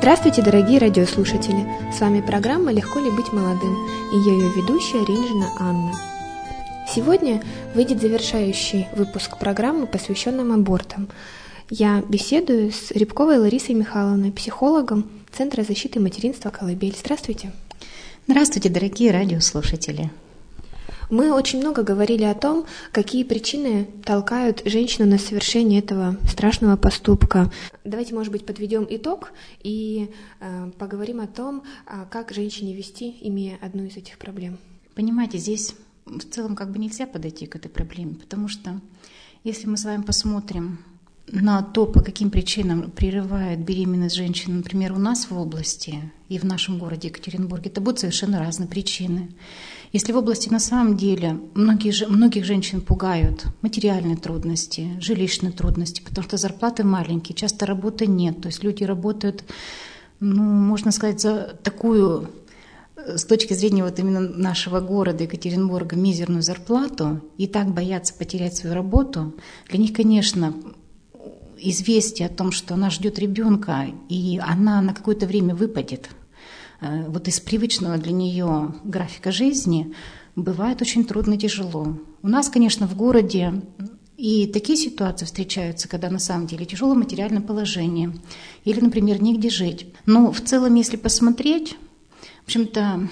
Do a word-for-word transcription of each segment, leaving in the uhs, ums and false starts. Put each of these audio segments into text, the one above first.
Здравствуйте, дорогие радиослушатели! С вами программа «Легко ли быть молодым» и я ее ведущая Ринжина Анна. Сегодня выйдет завершающий выпуск программы, посвященный абортам. Я беседую с Рябковой Ларисой Михайловной, психологом Центра защиты материнства «Колыбель». Здравствуйте! Здравствуйте, дорогие радиослушатели! Мы очень много говорили о том, какие причины толкают женщину на совершение этого страшного поступка. Давайте, может быть, подведем итог и э, поговорим о том, как женщине вести, имея одну из этих проблем. Понимаете, здесь в целом как бы нельзя подойти к этой проблеме, потому что если мы с вами посмотрим на то, по каким причинам прерывает беременность женщины, например, у нас в области и в нашем городе Екатеринбурге, это будут совершенно разные причины. Если в области на самом деле многие, многих женщин пугают материальные трудности, жилищные трудности, потому что зарплаты маленькие, часто работы нет, то есть люди работают, ну, можно сказать, за такую, с точки зрения вот именно нашего города Екатеринбурга, мизерную зарплату, и так боятся потерять свою работу, для них, конечно, известие о том, что она ждет ребенка, и она на какое-то время выпадет вот из привычного для нее графика жизни, бывает очень трудно и тяжело. У нас, конечно, в городе и такие ситуации встречаются, когда на самом деле тяжелое материальное положение или, например, негде жить. Но в целом, если посмотреть, в общем-то,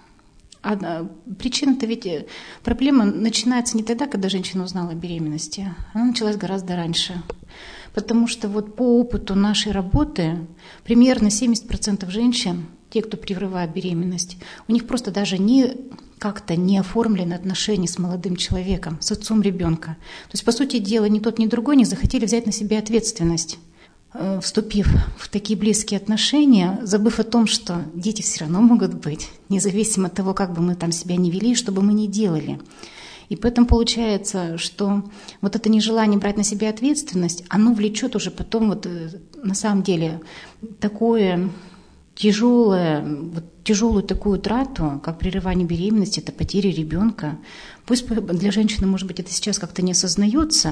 причина-то ведь, проблема начинается не тогда, когда женщина узнала о беременности, она началась гораздо раньше. Потому что вот по опыту нашей работы примерно семьдесят процентов женщин, те, кто прерывает беременность, у них просто даже не как-то не оформлены отношения с молодым человеком, с отцом ребенка. То есть, по сути дела, ни тот, ни другой не захотели взять на себя ответственность, вступив в такие близкие отношения, забыв о том, что дети все равно могут быть, независимо от того, как бы мы там себя ни вели, что бы мы ни делали. И поэтому получается, что вот это нежелание брать на себя ответственность, оно влечет уже потом вот на самом деле такое тяжелое, вот тяжелую такую трату, как прерывание беременности, это потеря ребенка. Пусть для женщины, может быть, это сейчас как-то не осознается,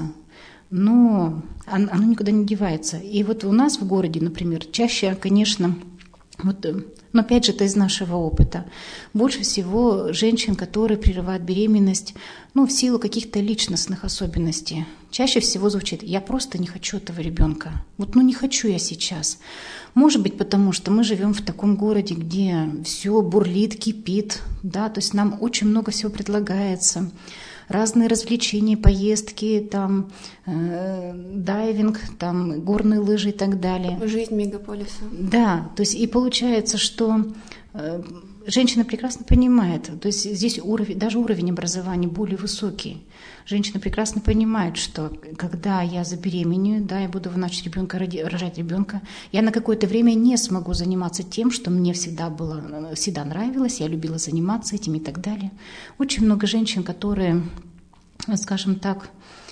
но оно никуда не девается. И вот у нас в городе, например, чаще, конечно, вот, но опять же, это из нашего опыта. Больше всего женщин, которые прерывают беременность, ну, в силу каких-то личностных особенностей. Чаще всего звучит: «Я просто не хочу этого ребенка. Вот, ну, не хочу я сейчас». Может быть, потому что мы живем в таком городе, где все бурлит, кипит, да, то есть нам очень много всего предлагается. Разные развлечения, поездки, там, э, дайвинг, там, горные лыжи и так далее. Жизнь мегаполиса. Да, то есть и получается, что э, женщина прекрасно понимает, то есть здесь уровень, даже уровень образования более высокий. Женщина прекрасно понимает, что когда я забеременею, да, я буду вынашивать ребенка, рожать ребенка, я на какое-то время не смогу заниматься тем, что мне всегда было, всегда нравилось, я любила заниматься этим и так далее. Очень много женщин, которые, скажем так,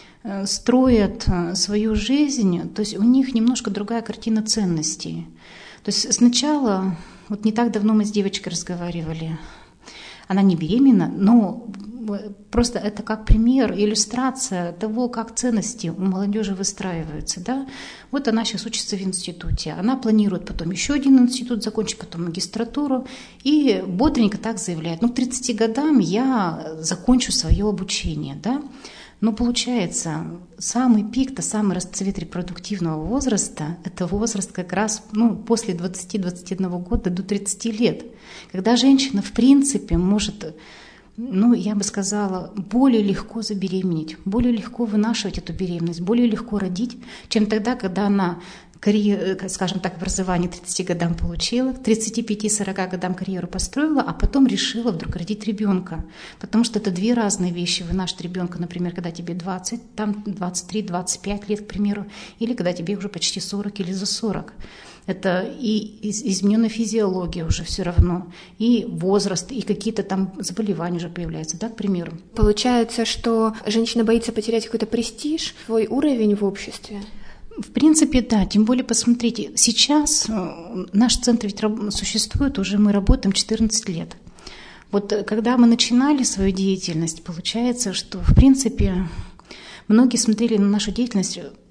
строят свою жизнь, то есть у них немножко другая картина ценностей. То есть сначала, вот не так давно мы с девочкой разговаривали, она не беременна, но просто это как пример, иллюстрация того, как ценности у молодежи выстраиваются. Да? Вот она сейчас учится в институте, она планирует потом еще один институт закончить, потом магистратуру, и бодренько так заявляет: ну, к тридцати годам я закончу свое обучение. Да? Но получается, самый пик-то, самый расцвет репродуктивного возраста – это возраст как раз, ну, после двадцати-двадцати одного года до тридцати лет, когда женщина в принципе может, ну, я бы сказала, более легко забеременеть, более легко вынашивать эту беременность, более легко родить, чем тогда, когда она карьеру, скажем так, образование к тридцати годам получила, к тридцати пяти-сорока годам карьеру построила, а потом решила вдруг родить ребенка. Потому что это две разные вещи. Вынашивать ребенка, например, когда тебе двадцать, там двадцать три - двадцать пять лет, к примеру, или когда тебе уже почти сорок или за сорок. Это и измененная физиология уже все равно, и возраст, и какие-то там заболевания уже появляются, да, к примеру. Получается, что женщина боится потерять какой-то престиж, свой уровень в обществе. В принципе, да. Тем более, посмотрите, сейчас наш центр ведь существует, уже мы работаем четырнадцать лет. Вот когда мы начинали свою деятельность, получается, что, в принципе, многие смотрели на нашу деятельность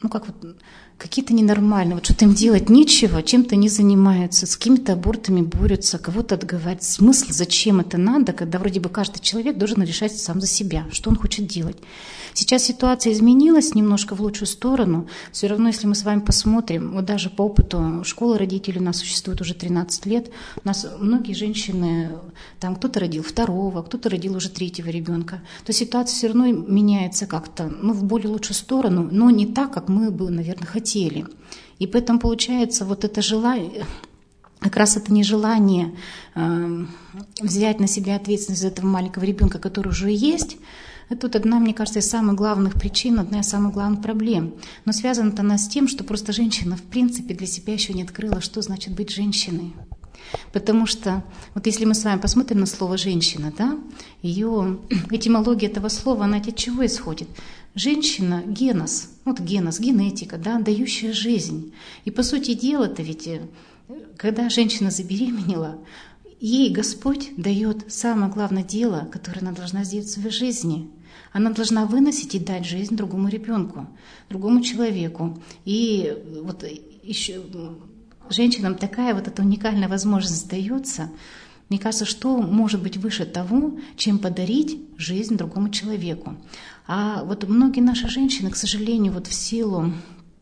ну как вот, какие-то ненормальные, вот что-то им делать нечего, чем-то не занимаются, с какими-то абортами борются, кого-то отговаривают. Смысл, зачем это надо, когда вроде бы каждый человек должен решать сам за себя, что он хочет делать. Сейчас ситуация изменилась немножко в лучшую сторону. Все равно, если мы с вами посмотрим, вот даже по опыту школы родителей у нас существует уже тринадцать лет, у нас многие женщины, там кто-то родил второго, кто-то родил уже третьего ребенка. То ситуация все равно меняется как-то, ну, в более лучшую сторону, но не так, как мы бы, наверное, хотели. И поэтому получается вот это желание, как раз это нежелание э, взять на себя ответственность за этого маленького ребенка, который уже есть. Это вот одна, мне кажется, из самых главных причин, одна из самых главных проблем. Но связана она с тем, что просто женщина в принципе для себя еще не открыла, что значит быть женщиной. Потому что вот если мы с вами посмотрим на слово «женщина», да, ее этимология этого слова, она от чего исходит? Женщина — генос, вот генос, генетика, да, дающая жизнь. И по сути дела-то ведь, когда женщина забеременела, ей Господь дает самое главное дело, которое она должна сделать в своей жизни. Она должна выносить и дать жизнь другому ребенку, другому человеку. И вот еще женщинам такая вот эта уникальная возможность дается. Мне кажется, что может быть выше того, чем подарить жизнь другому человеку. А вот многие наши женщины, к сожалению, вот в силу,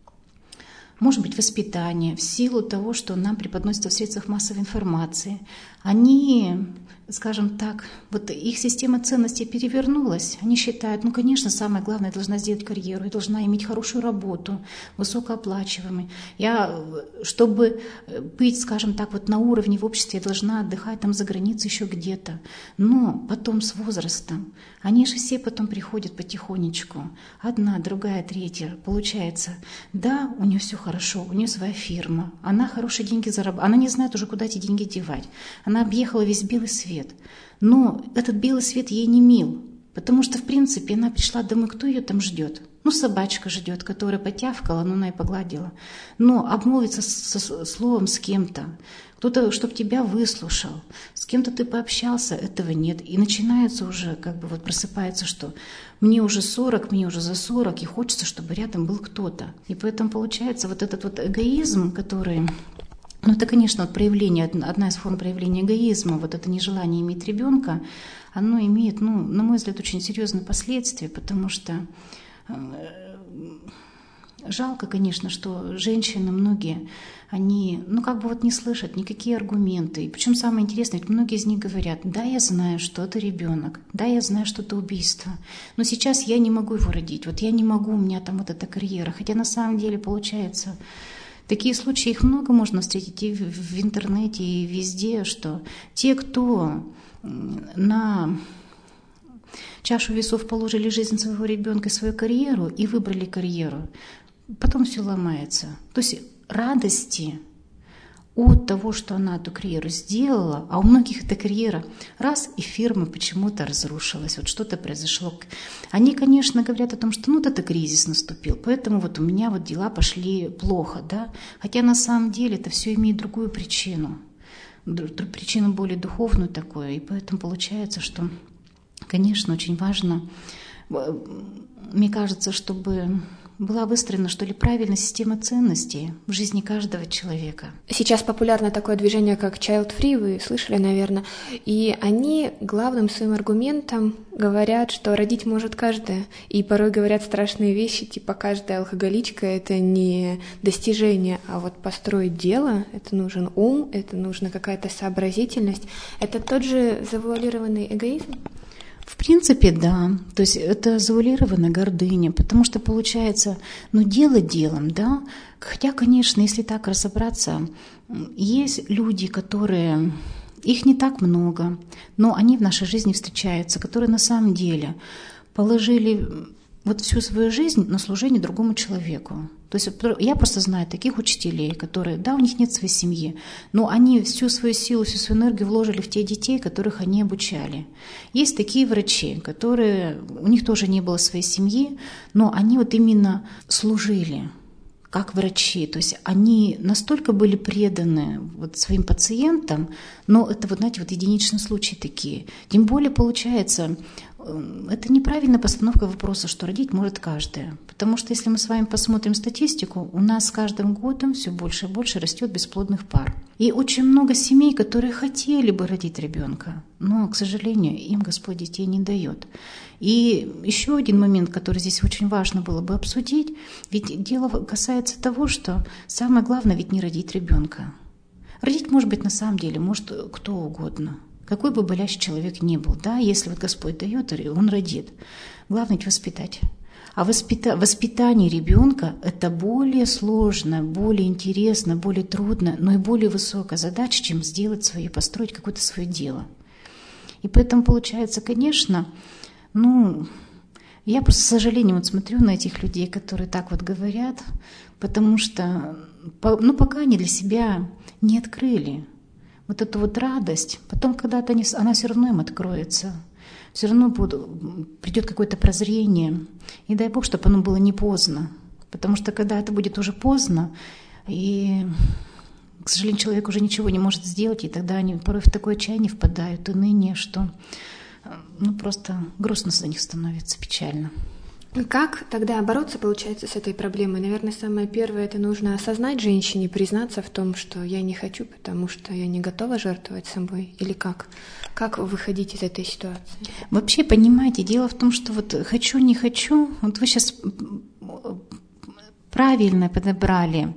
может быть, воспитания, в силу того, что нам преподносится в средствах массовой информации, они, скажем так, вот их система ценностей перевернулась. Они считают, ну, конечно, самое главное, я должна сделать карьеру, я должна иметь хорошую работу, высокооплачиваемую. Я, чтобы быть, скажем так, вот на уровне в обществе, я должна отдыхать там за границей еще где-то. Но потом с возрастом, они же все потом приходят потихонечку. Одна, другая, третья. Получается, да, у нее все хорошо, у нее своя фирма, она хорошие деньги зарабатывает, она не знает уже, куда эти деньги девать. Она объехала весь белый свет. Но этот белый свет ей не мил, потому что, в принципе, она пришла домой, кто ее там ждет? Ну, собачка ждет, которая потявкала, но она и погладила. Но обмолвиться со словом с кем-то, кто-то, чтобы тебя выслушал, с кем-то ты пообщался, этого нет. И начинается уже, как бы вот просыпается, что мне уже сорок, мне уже за сорок, и хочется, чтобы рядом был кто-то. И поэтому получается вот этот вот эгоизм, который... Ну, это, конечно, вот проявление, одна из форм проявления эгоизма, вот это нежелание иметь ребенка, оно имеет, ну, на мой взгляд, очень серьезные последствия, потому что жалко, конечно, что женщины многие, они, ну, как бы вот не слышат никакие аргументы. И причем самое интересное, ведь многие из них говорят: да, я знаю, что это ребенок, да, я знаю, что это убийство, но сейчас я не могу его родить, вот я не могу, у меня там вот эта карьера. Хотя на самом деле получается... Такие случаи, их много можно встретить и в интернете, и везде, что те, кто на чашу весов положили жизнь своего ребенка, свою карьеру и выбрали карьеру, потом все ломается. То есть радости от того, что она эту карьеру сделала, а у многих эта карьера раз и фирма почему-то разрушилась, вот что-то произошло. Они, конечно, говорят о том, что ну вот это кризис наступил, поэтому вот у меня вот дела пошли плохо, да, хотя на самом деле это все имеет другую причину, причину более духовную такую, и поэтому получается, что, конечно, очень важно, мне кажется, чтобы... была выстроена, что ли, правильная система ценностей в жизни каждого человека. Сейчас популярно такое движение, как Child Free, вы слышали, наверное, и они главным своим аргументом говорят, что родить может каждая, и порой говорят страшные вещи, типа каждая алкоголичка — это не достижение, а вот построить дело, это нужен ум, это нужна какая-то сообразительность. Это тот же завуалированный эгоизм? В принципе, да. То есть это завуалированная гордыня, потому что получается, ну, дело делом, да. Хотя, конечно, если так разобраться, есть люди, которые, их не так много, но они в нашей жизни встречаются, которые на самом деле положили вот всю свою жизнь на служение другому человеку. То есть я просто знаю таких учителей, которые, да, у них нет своей семьи, но они всю свою силу, всю свою энергию вложили в тех детей, которых они обучали. Есть такие врачи, которые, у них тоже не было своей семьи, но они вот именно служили как врачи. То есть они настолько были преданы вот своим пациентам, но это, вот, знаете, вот единичные случаи такие. Тем более, получается, это неправильная постановка вопроса, что родить может каждая. Потому что если мы с вами посмотрим статистику, у нас с каждым годом все больше и больше растет бесплодных пар. И очень много семей, которые хотели бы родить ребенка, но, к сожалению, им Господь детей не дает. И еще один момент, который здесь очень важно было бы обсудить, ведь дело касается того, что самое главное ведь не родить ребенка. Родить может быть на самом деле, может кто угодно. Какой бы болящий человек ни был, да, если вот Господь дает, он родит. Главное ведь воспитать. А воспита- воспитание ребенка – это более сложно, более интересно, более трудно, но и более высокая задача, чем сделать свое, построить какое-то свое дело. И поэтому получается, конечно, ну, я просто с сожалением вот смотрю на этих людей, которые так вот говорят, потому что, ну, пока они для себя не открыли вот эту вот радость, потом когда-то они, она все равно им откроется, все равно будет, придет какое-то прозрение, и дай Бог, чтобы оно было не поздно, потому что когда это будет уже поздно, и, к сожалению, человек уже ничего не может сделать, и тогда они порой в такое отчаяние впадают, и ныне, что ну, просто грустно за них становится, печально. Как тогда бороться, получается, с этой проблемой? Наверное, самое первое — это нужно осознать женщине, признаться в том, что я не хочу, потому что я не готова жертвовать собой. Или как? Как выходить из этой ситуации? Вообще, понимаете, дело в том, что вот хочу, не хочу, вот вы сейчас правильно подобрали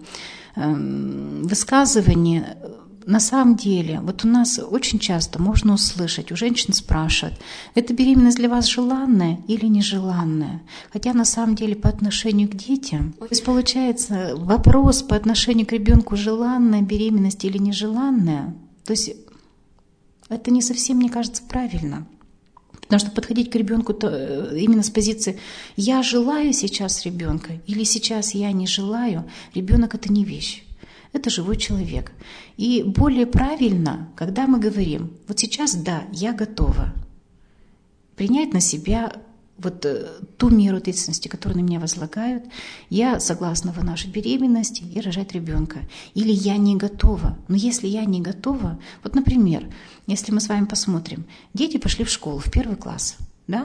высказывание. На самом деле, вот у нас очень часто можно услышать, у женщин спрашивают, эта беременность для вас желанная или нежеланная? Хотя на самом деле по отношению к детям, то есть получается вопрос по отношению к ребенку, желанная беременность или нежеланная, то есть это не совсем, мне кажется, правильно. Потому что подходить к ребенку именно с позиции «я желаю сейчас ребенка» или «сейчас я не желаю», ребенок — это не вещь. Это живой человек. И более правильно, когда мы говорим, вот сейчас, да, я готова принять на себя вот ту меру ответственности, которую на меня возлагают, я согласна вынашивать беременность и рожать ребенка. Или я не готова. Но если я не готова, вот, например, если мы с вами посмотрим, дети пошли в школу, в первый класс, да?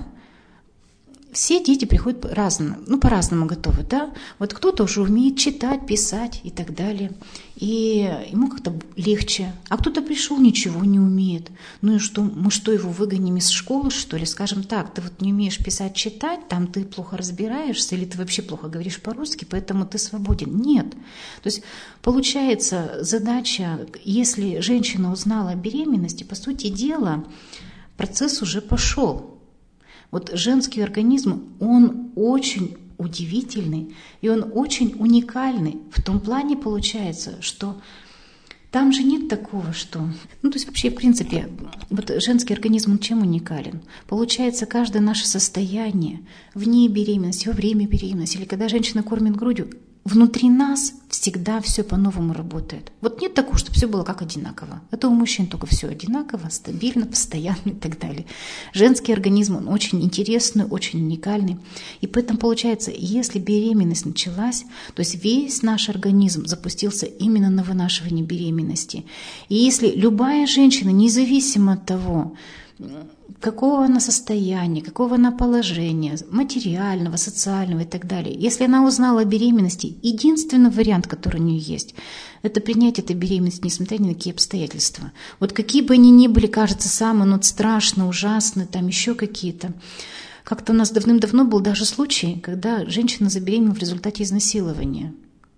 Все дети приходят разно, ну, по-разному готовы, да? Вот кто-то уже умеет читать, писать и так далее, и ему как-то легче. А кто-то пришел, ничего не умеет. Ну и что, мы что, его выгоним из школы, что ли? Скажем так, ты вот не умеешь писать, читать, там ты плохо разбираешься, или ты вообще плохо говоришь по-русски, поэтому ты свободен. Нет. То есть получается задача, если женщина узнала о беременности, по сути дела, процесс уже пошел. Вот женский организм, он очень удивительный, и он очень уникальный. В том плане получается, что там же нет такого, что... Ну, то есть вообще, в принципе, вот женский организм, он чем уникален? Получается, каждое наше состояние вне беременности, во время беременности, или когда женщина кормит грудью, внутри нас всегда все по-новому работает. Вот нет такого, чтобы все было как одинаково. Это у мужчин только все одинаково, стабильно, постоянно и так далее. Женский организм, он очень интересный, очень уникальный. И поэтому получается, если беременность началась, то есть весь наш организм запустился именно на вынашивании беременности. И если любая женщина, независимо от того, какого она состояния, какого она положения, материального, социального и так далее. Если она узнала о беременности, единственный вариант, который у нее есть, это принять эту беременность, несмотря ни на какие обстоятельства. Вот какие бы они ни были, кажется, самые ну, страшные, ужасные, там еще какие-то. Как-то у нас давным-давно был даже случай, когда женщина забеременела в результате изнасилования.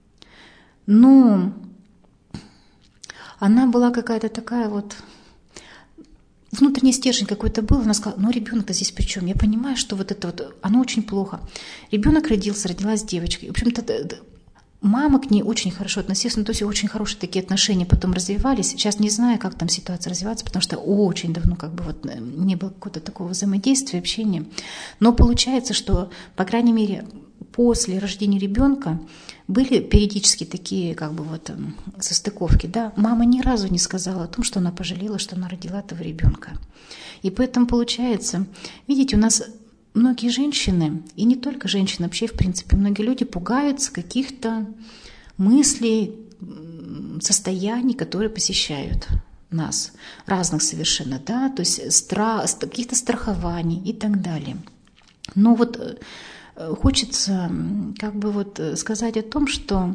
Но она была какая-то такая вот... Внутренний стержень какой-то был, она сказала, ну ребенок-то здесь при чем? Я понимаю, что вот это вот, оно очень плохо. Ребенок родился, родилась девочка. В общем-то, мама к ней очень хорошо относилась, ну то есть очень хорошие такие отношения потом развивались. Сейчас не знаю, как там ситуация развивается, потому что очень давно как бы вот не было какого-то такого взаимодействия, общения. Но получается, что, по крайней мере, после рождения ребенка были периодически такие как бы вот состыковки, да. Мама ни разу не сказала о том, что она пожалела, что она родила этого ребенка. И поэтому получается, видите, у нас многие женщины, и не только женщины, вообще в принципе, многие люди пугаются каких-то мыслей, состояний, которые посещают. нас, разных совершенно, да, то есть страх, каких-то страхований и так далее. Но вот хочется как бы вот сказать о том, что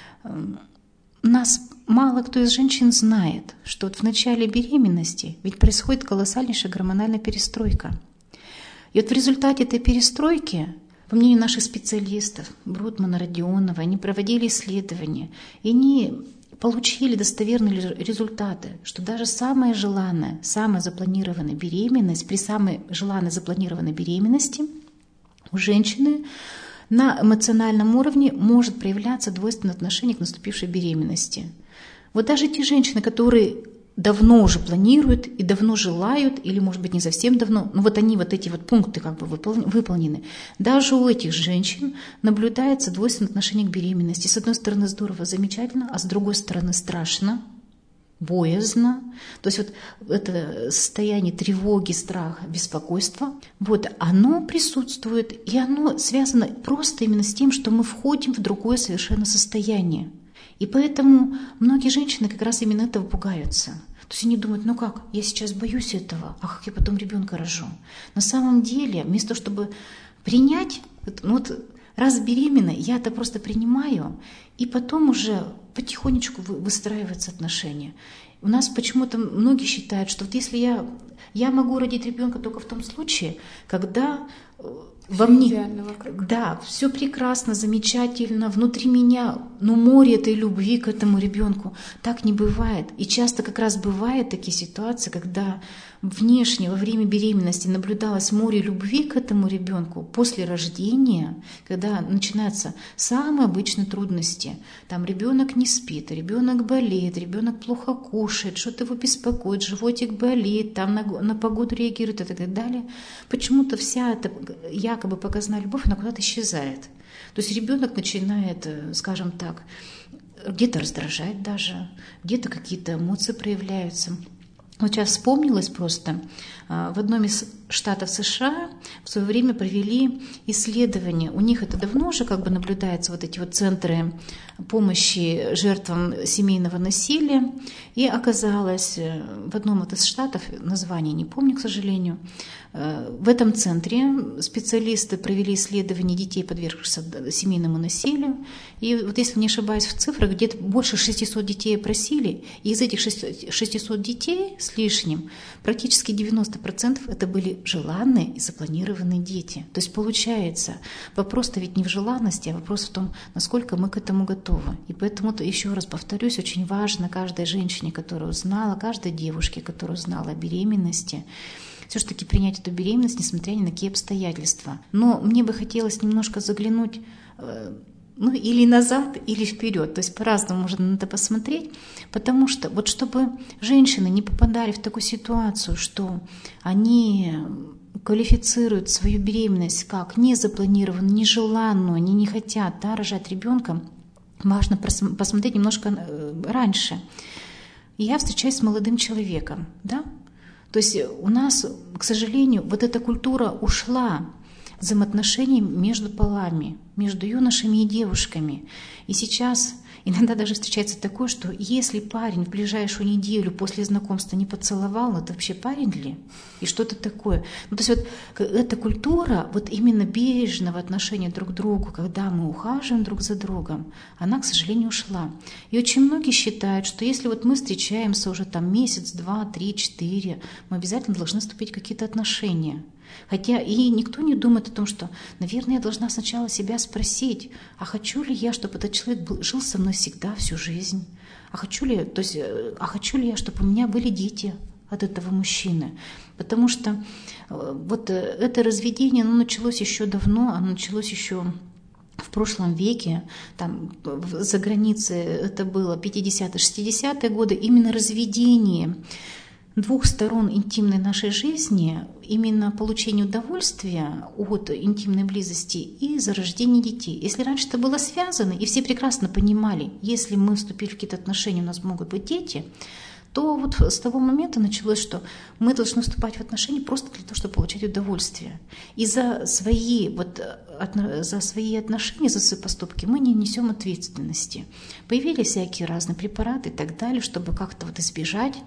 нас мало кто из женщин знает, что вот в начале беременности ведь происходит колоссальнейшая гормональная перестройка. И вот в результате этой перестройки, по мнению наших специалистов, Брутмана, Родионова, они проводили исследования, и они получили достоверные результаты, что даже самая желанная, самая запланированная беременность, при самой желанной запланированной беременности у женщины на эмоциональном уровне может проявляться двойственное отношение к наступившей беременности. Вот даже те женщины, которые давно уже планируют и давно желают, или, может быть, не совсем давно, но вот они, вот эти вот пункты как бы выполнены, даже у этих женщин наблюдается двойственное отношение к беременности. С одной стороны, здорово, замечательно, а с другой стороны, страшно, боязно. То есть вот это состояние тревоги, страха, беспокойства, вот оно присутствует, и оно связано просто именно с тем, что мы входим в другое совершенно состояние. И поэтому многие женщины как раз именно этого пугаются. То есть они думают, ну как, я сейчас боюсь этого, а как я потом ребенка рожу? На самом деле, вместо того, чтобы принять, ну вот раз беременна, я это просто принимаю, и потом уже потихонечку выстраиваются отношения. У нас почему-то многие считают, что вот если я, я могу родить ребенка только в том случае, когда во мне, да, все прекрасно, замечательно, внутри меня, ну, море этой любви к этому ребенку. Так не бывает. И часто как раз бывают такие ситуации, когда внешне во время беременности наблюдалось море любви к этому ребенку. После рождения, когда начинаются самые обычные трудности, там ребенок не спит, ребенок болеет, ребенок плохо кушает, что-то его беспокоит, животик болит, там на, на погоду реагирует и так далее. Почему-то вся эта якобы показная любовь, она куда-то исчезает. То есть ребенок начинает, скажем так, где-то раздражать даже, где-то какие-то эмоции проявляются. Вот сейчас вспомнилось просто, в одном из штатов США в свое время провели исследование. У них это давно уже как бы наблюдается, вот эти вот центры помощи жертвам семейного насилия. И оказалось, в одном из штатов, название не помню, к сожалению, в этом центре специалисты провели исследование детей, подвергшихся семейному насилию. И вот если не ошибаюсь в цифрах, где-то больше шестисот детей опросили. И из этих шестисот детей с лишним практически девяносто процентов это были желанные и запланированные дети. То есть получается, вопрос-то ведь не в желанности, а вопрос в том, насколько мы к этому готовы. И поэтому, еще раз повторюсь, очень важно каждой женщине, которая узнала, каждой девушке, которая узнала о беременности, все-таки принять эту беременность, несмотря ни на какие обстоятельства. Но мне бы хотелось немножко заглянуть, ну, или назад, или вперед. То есть по-разному можно на это посмотреть, потому что вот чтобы женщины не попадали в такую ситуацию, что они квалифицируют свою беременность как незапланированную, нежеланную, они не хотят, да, рожать ребенка, важно посмотреть немножко раньше. Я встречаюсь с молодым человеком, да, то есть у нас, к сожалению, вот эта культура ушла взаимоотношений между полами, между юношами и девушками. И сейчас иногда даже встречается такое, что если парень в ближайшую неделю после знакомства не поцеловал, ну это вообще парень ли? И что-то такое. Ну, то есть вот эта культура вот именно бережного отношения друг к другу, когда мы ухаживаем друг за другом, она, к сожалению, ушла. И очень многие считают, что если вот мы встречаемся уже там месяц, два, три, четыре, мы обязательно должны вступить в какие-то отношения. Хотя и никто не думает о том, что, наверное, я должна сначала себя спросить, а хочу ли я, чтобы этот человек был, жил со мной всегда, всю жизнь? А хочу ли, то есть, а хочу ли я, чтобы у меня были дети от этого мужчины? Потому что вот это разведение, оно началось еще давно, оно началось еще в прошлом веке, там за границей это было пятидесятые, шестидесятые годы, именно разведение двух сторон интимной нашей жизни, именно получение удовольствия от интимной близости и зарождение детей. Если раньше это было связано, и все прекрасно понимали, если мы вступили в какие-то отношения, у нас могут быть дети, то вот с того момента началось, что мы должны вступать в отношения просто для того, чтобы получать удовольствие. И за свои, вот, за свои отношения, за свои поступки мы не несем ответственности. Появились всякие разные препараты и так далее, чтобы как-то вот избежать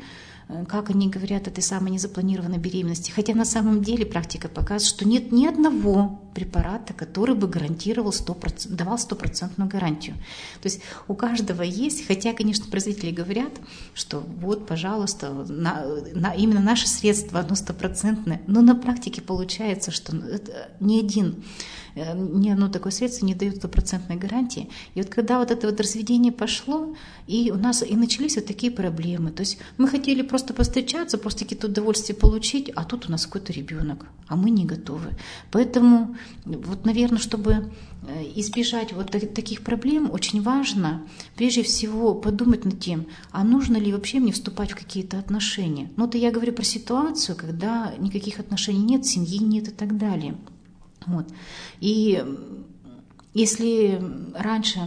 как они говорят о этой самой незапланированной беременности. Хотя на самом деле практика показывает, что нет ни одного препарата, который бы гарантировал сто процентов, давал стопроцентную гарантию. То есть у каждого есть, хотя, конечно, производители говорят, что вот, пожалуйста, на, на, именно наше средство, оно стопроцентное, но на практике получается, что это ни один ни одно такое средство не дает стопроцентной гарантии. И вот когда вот это вот разведение пошло, и у нас и начались вот такие проблемы. То есть мы хотели просто повстречаться, просто какие-то удовольствия получить, а тут у нас какой-то ребенок, а мы не готовы. Поэтому вот, наверное, чтобы избежать вот таких проблем, очень важно прежде всего подумать над тем, а нужно ли вообще мне вступать в какие-то отношения. Ну, это я говорю про ситуацию, когда никаких отношений нет, семьи нет и так далее. Вот. И если раньше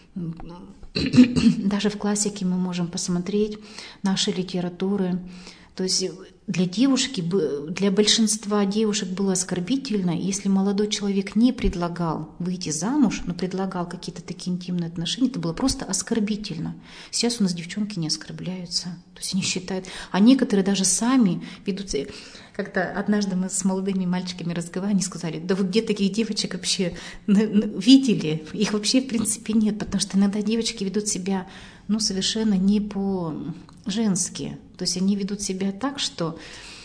даже в классике мы можем посмотреть наши литературы, то есть для девушки, для большинства девушек было оскорбительно, если молодой человек не предлагал выйти замуж, но предлагал какие-то такие интимные отношения, это было просто оскорбительно. Сейчас у нас девчонки не оскорбляются, то есть они считают, а некоторые даже сами ведутся. Как-то однажды мы с молодыми мальчиками разговаривали, они сказали, да вы где таких девочек вообще видели? Их вообще в принципе нет, потому что иногда девочки ведут себя ну, совершенно не по-женски. То есть они ведут себя так, что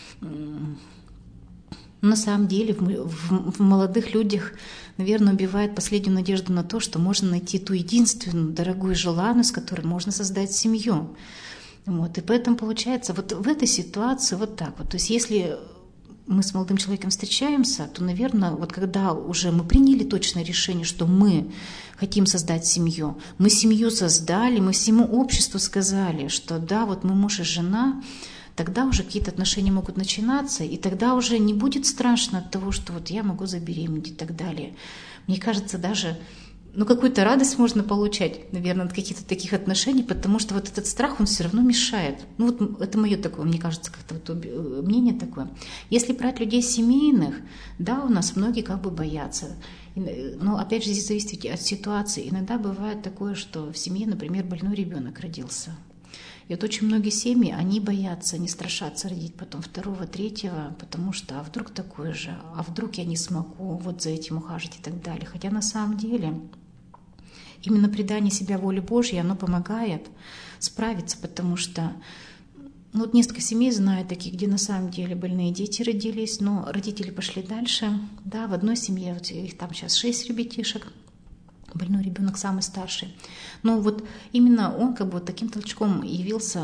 на самом деле в, в, в молодых людях, наверное, убивает последнюю надежду на то, что можно найти ту единственную, дорогую, желанную, с которой можно создать семью. Вот, и поэтому получается вот в этой ситуации вот так вот. То есть если мы с молодым человеком встречаемся, то, наверное, вот когда уже мы приняли точное решение, что мы хотим создать семью, мы семью создали, мы всему обществу сказали, что да, вот мы муж и жена, тогда уже какие-то отношения могут начинаться, и тогда уже не будет страшно от того, что вот я могу забеременеть и так далее. Мне кажется, даже ну, какую-то радость можно получать, наверное, от каких-то таких отношений, потому что вот этот страх, он все равно мешает. Ну, вот это мое такое, мне кажется, как-то вот мнение такое. Если брать людей семейных, да, у нас многие как бы боятся. Но, опять же, здесь зависит от ситуации. Иногда бывает такое, что в семье, например, больной ребенок родился. И вот очень многие семьи, они боятся, они страшатся родить потом второго, третьего, потому что а вдруг такое же, а вдруг я не смогу вот за этим ухаживать и так далее. Хотя на самом деле именно предание себя воле Божьей, оно помогает справиться, потому что ну, вот несколько семей знаю таких, где на самом деле больные дети родились, но родители пошли дальше. Да, в одной семье, вот их там сейчас шесть ребятишек, больной ребенок самый старший. Но вот именно он как бы вот таким толчком явился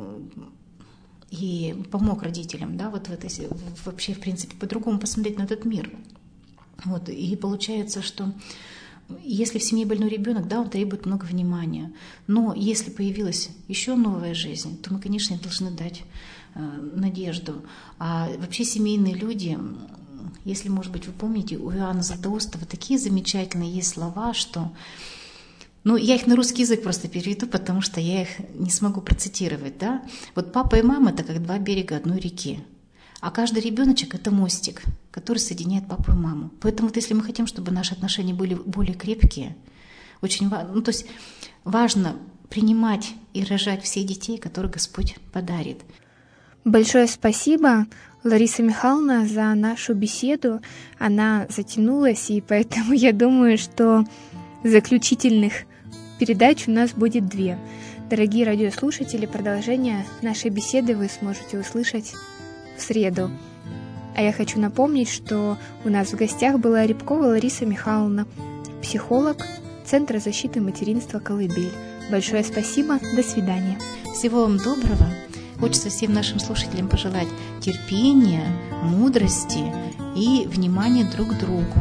и помог родителям, да, вот в этой, вообще, в принципе, по-другому посмотреть на этот мир. Вот, и получается, что если в семье больной ребенок, да, он требует много внимания. Но если появилась еще новая жизнь, то мы, конечно, должны дать э, надежду. А вообще семейные люди, если, может быть, вы помните, у Иоанна Златоустова такие замечательные есть слова, что... Ну, я их на русский язык просто переведу, потому что я их не смогу процитировать, да. Вот папа и мама — это как два берега одной реки. А каждый ребеночек — это мостик, который соединяет папу и маму. Поэтому вот если мы хотим, чтобы наши отношения были более крепкие, очень важно, ну, то есть важно принимать и рожать всех детей, которые Господь подарит. Большое спасибо, Лариса Михайловна, за нашу беседу. Она затянулась, и поэтому я думаю, что заключительных передач у нас будет две. Дорогие радиослушатели, продолжение нашей беседы вы сможете услышать в среду. А я хочу напомнить, что у нас в гостях была Рябкова Лариса Михайловна, психолог Центра защиты материнства «Колыбель». Большое спасибо, до свидания. Всего вам доброго. Хочется всем нашим слушателям пожелать терпения, мудрости и внимания друг к другу.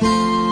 Thank you.